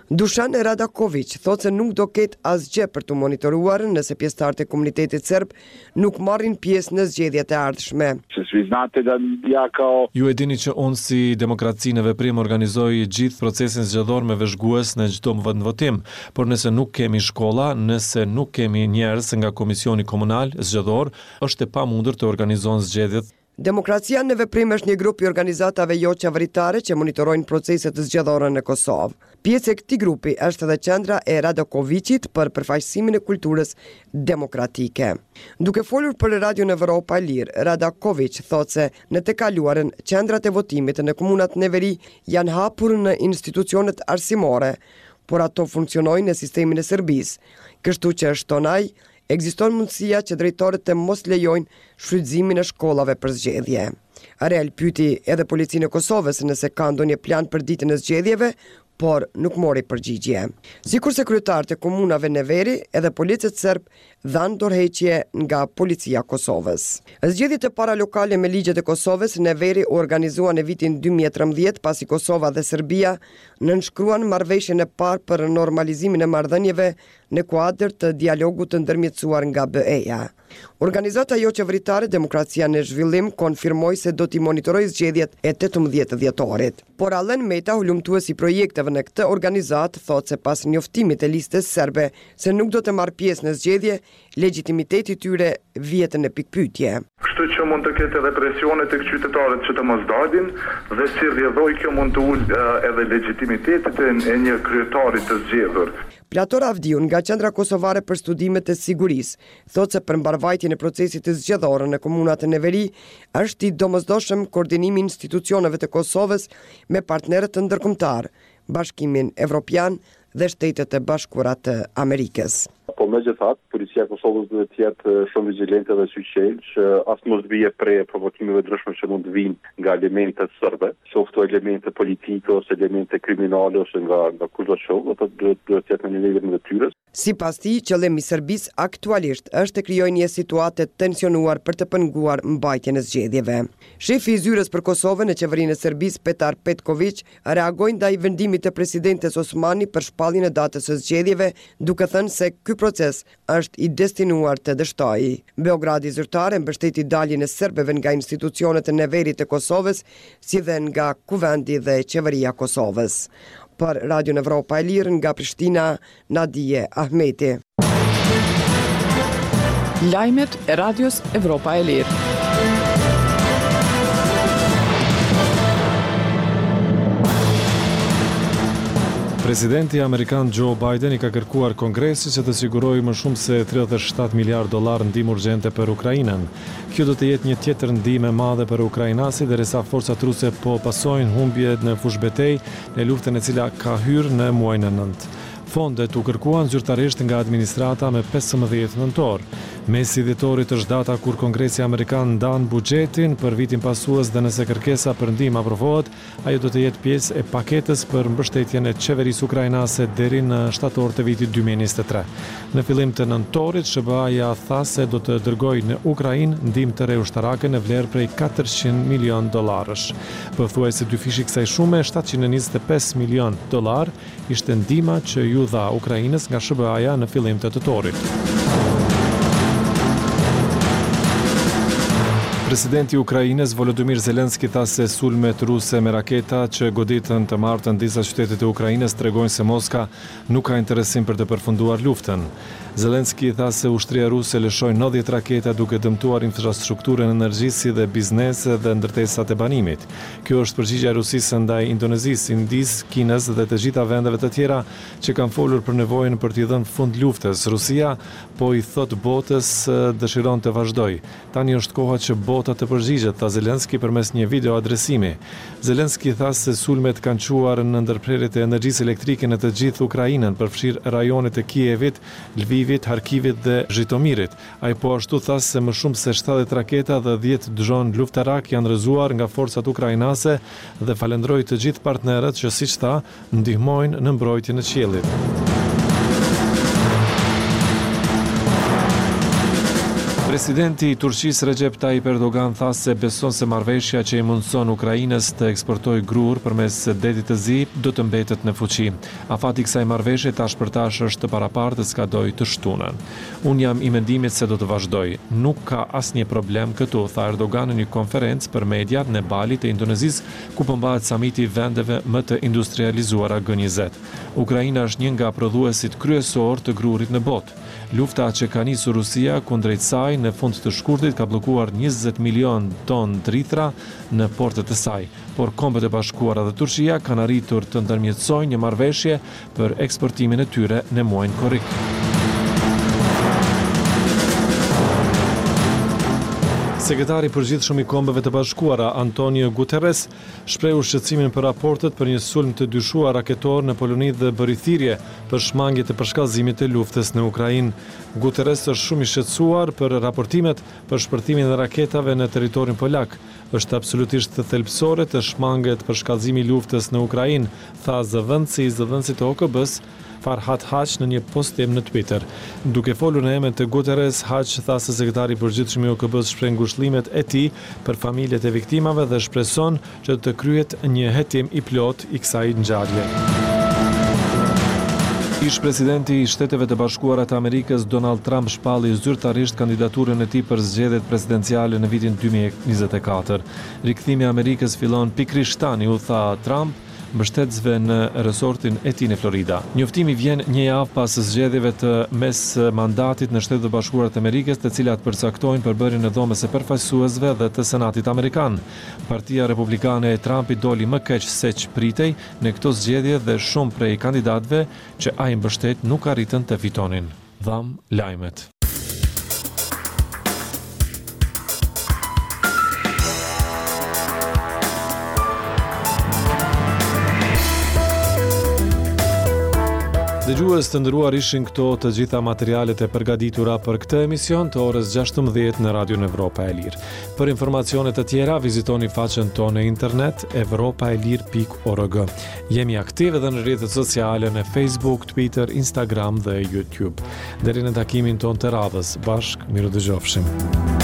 Dušan Radaković thotë se nuk do ketë asgjë për të monitoruar nëse pjesëtarët e komunitetit serb nuk marrin pjesë në zgjedhjet e ardhshme. Ju e dini që unë si Demokraci në Veprim organizoj gjithë procesin zgjedhor me vëzhgues në çdo votim, por nëse nuk kemi shkolla, nëse nuk kemi njerëz nga Komisioni Komunal zgjedhor, është e pamundur të organizohen zgjedhjet. Demokracia në Veprim është një grup i organizatave jo qeveritare që monitorojnë proceset zgjedhore në Kosovë. Pjesë e këtij grupi është edhe qendra e Radakovićit për përfaqësimin e kulturës demokratike. Duke folur për Radion Evropa e Lirë, Radaković thotë se në të kaluarën qendrat e votimit në komunat Neveri janë hapur në institucionet arsimore, por ato funksionojnë në sistemin e Serbisë, kështu që shton ai, ekziston mundësia që drejtorët të mos lejojnë shfrytëzimin e shkollave për zgjedhje. Arel pyeti edhe policinë e Kosovës nëse ka ndonjë plan për ditën e zgjedhjeve, por nuk mori përgjigje. Sikurse kryetarët e komunave Neveri, edhe policët serb dhanë dorëheqje nga policia Kosovës. Zgjedhjet e para lokale me ligjet e Kosovës, Neveri u organizuan në vitin 2013 pasi Kosova dhe Serbia nënshkruan marrëveshjen e parë për normalizimin e marrëdhënieve në kuadër të dialogut të ndërmjetësuar nga BE-ja. Organizata jo qeveritare Demokracia në Zhvillim konfirmoi se do t'i monitorojë zgjedhjet e 18 dhjetorit. Por Allen Meta, hulumtues i projekteve në këtë organizatë, thotë se pas njoftimit e listës serbe se nuk do të marrë pjesë në zgjedhje, legitimiteti i tyre vihet në pikpyetje. Kështu që mund të ketë edhe presione tek qytetarët që të mos dalin dhe si rrjedhoj kjo mund të ulë edhe legitimitetit e një kryetari të zgjedhur. Plator Avdiu nga Qendra Kosovare për Studimet e Sigurisë thotë se për mbarvajtjen e procesit të zgjedhor në komunat e Neveri është i domosdoshëm koordinimi i institucioneve të Kosovës me partnerët të ndërkombëtar, Bashkimin Evropian dhe Shtetet e Bashkuara të Amerikës. Po megjithatë, policia e Kosovës duhet të jetë shumë vigjilente dhe syqel që as mos vije prej provokimeve ndryshme që mund të vinë nga elementet serbe, qoftë elemente politike ose elemente kriminale ose nga kushdo qoftë, ato duhet të jetë në nivelin e detyrës. Sipas tij, qëllimi i Serbisë aktualisht është të krijojë një situatë të tensionuar për të penguar mbajtjen e zgjedhjeve. Shefi i zyrës për Kosovën në qeverinë e Serbisë, Petar Petković, reagoi ndaj vendimit të presidentes Osmani për shpalljen e datës së zgjedhjeve, duke thënë se ky proces është i destinuar të dështojë. Beogradi zyrtare mbështeti daljen e serbëve nga institucionet e Neverit të Kosovës, si dhe nga kuvendi dhe qeveria Kosovës. Për Radion Evropa e Lirë nga Prishtina, Nadije Ahmeti. Lajmet e Radios Evropa e Lirë. Presidenti Amerikan Joe Biden i ka kërkuar Kongresit që të sigurojë më shumë se $37 miliardë ndihmë urgjente për Ukrainën. Kjo do të jetë një tjetër ndihmë e madhe për ukrainasit derisa forcat ruse po pasojnë humbje në fushbetej në luftën e cila ka hyrë në muajin e nëntë. Fondet u kërkuan zyrtarisht nga administrata me 15 nëntor. Mesi dhjetorit është data kur Kongresi Amerikan ndan buxhetin për vitin pasues dhe nëse kërkesa për ndihmë aprovohet, ajo do të jetë pjesë e paketës për mbështetjen e qeverisë ukrainase deri në shtator të vitit 2023. Në fillim të nëntorit, SBA-ja tha se do të dërgojë në Ukrainë ndihmë të re ushtarake në vlerë prej $400 milion. Pothuajse dyfishi kësaj sume, $725 milion, ishte ndihma që ju dha Ukrainës nga SBA-ja në fillim të tëtorit. Presidenti i Ukrainës Volodymyr Zelenski tha se sulmet ruse me raketa që goditën të martën disa qytete të Ukrainës tregojnë se Moska nuk ka interesim për të përfunduar luftën. Zelenski tha se ushtria ruse lëshoi 90 raketa duke dëmtuar infrastrukturën energjisë dhe biznese dhe ndërtesat e banimit. Kjo është përgjigjja e Rusisë ndaj Indonezisë, Indisë, Kinës dhe të gjitha vendeve të tjera që kanë folur për nevojën për t'i dhënë fund luftës. Rusia po i thot botës dëshiron të vazhdojë. Tani është koha që bota të përgjigjet, tha Zelenski përmes një video adresimi. Zelenski tha se sulmet kanë quar në ndërprerjet e energjisë elektrike në të gjithë Ukrainën, përfshirë rajonet e Kievit, Lvivit, Harkivit dhe Zhitomirit. Ai po ashtu tha se më shumë se 70 raketa dhe 10 dron luftarak janë rëzuar nga forcat ukrainase dhe falendroi të gjithë partnerët që, siç tha, ndihmojnë në mbrojtjen e qiellit. Presidenti i Turqisë Recep Tayyip Erdogan tha se beson se marrëveshja që i mundson Ukrainës të eksportojë grur përmes detit të zi do të mbetet në fuqi. Afati i kësaj marrëveshje tash për tash është parapartë se skadoi të shtunën. Unë jam i mendimit se do të vazhdoj. Nuk ka asnjë problem këtu, tha Erdogan në një konferencë për mediat në Bali të Indonezisë, ku përmbahet samiti i vendeve më të industrializuara G20. Ukraina është një nga prodhuesit kryesor të grurit në botë. Lufta që ka nisur Rusia kundrejt saj në fund të shkurtit ka bllokuar 20 milion ton drithra në portet e saj, por Kombet e Bashkuara dhe Turqia kanë arritur të ndërmjetësojnë një marrëveshje për eksportimin e tyre në muajin korrik. Sekretari i përgjithshëm i Kombeve të Bashkuara, Antonio Guterres, shprehu shqetësimin për raportet për një sulm të dyshuar raketor në Poloni dhe bëri thirrje për shmangje të përshkallëzimit të luftës në Ukrainë. Guterres është shumë i shqetësuar për raportimet për shpërthimin e raketave në territorin polak. Është absolutisht thelbësore të shmanget përshkallëzimi i luftës në Ukrainë, tha zëvendësi të OKB-s Farhat Haq në një postim në Twitter. Duke folur në emër të Guterres, Haq tha se sekretari i përgjithshëm i OKB-s shpreh ngushëllimet e tij për familjet e viktimave dhe shpreson që të kryhet një hetim i plot i kësaj ngjarje. Ish-presidenti i Shteteve të Bashkuara të Amerikës Donald Trump shpalli zyrtarisht kandidaturën e tij për zgjedhjet presidenciale në vitin 2024. Rikthimi i Amerikës fillon pikërisht tani, u tha Trump mbështetësve në resortin e tij në Florida. Njoftimi vjen një javë pas zgjedhjeve të mes mandatit në Shtetet e Bashkuara të Amerikës, të cilat përcaktojnë përbërjen e dhomës së përfaqësuesve dhe të Senatit amerikan. Partia Republikane e Trumpit doli më keq se ç'pritej në këto zgjedhje dhe shumë prej kandidatëve që ai mbështet nuk arritën të fitonin. Dham lajmet. Dëgjues të nderuar, ishin këto të gjitha materialet e përgatitura për këtë emision të orës 16 në Radion Evropa e Lirë. Për informacione të tjera, vizitoni faqen tonë në internet evropaelir.org. Jemi aktive edhe në rrjetet sociale në Facebook, Twitter, Instagram dhe YouTube. Deri në takimin tonë të radhës, bashkë miru dëgjofshim.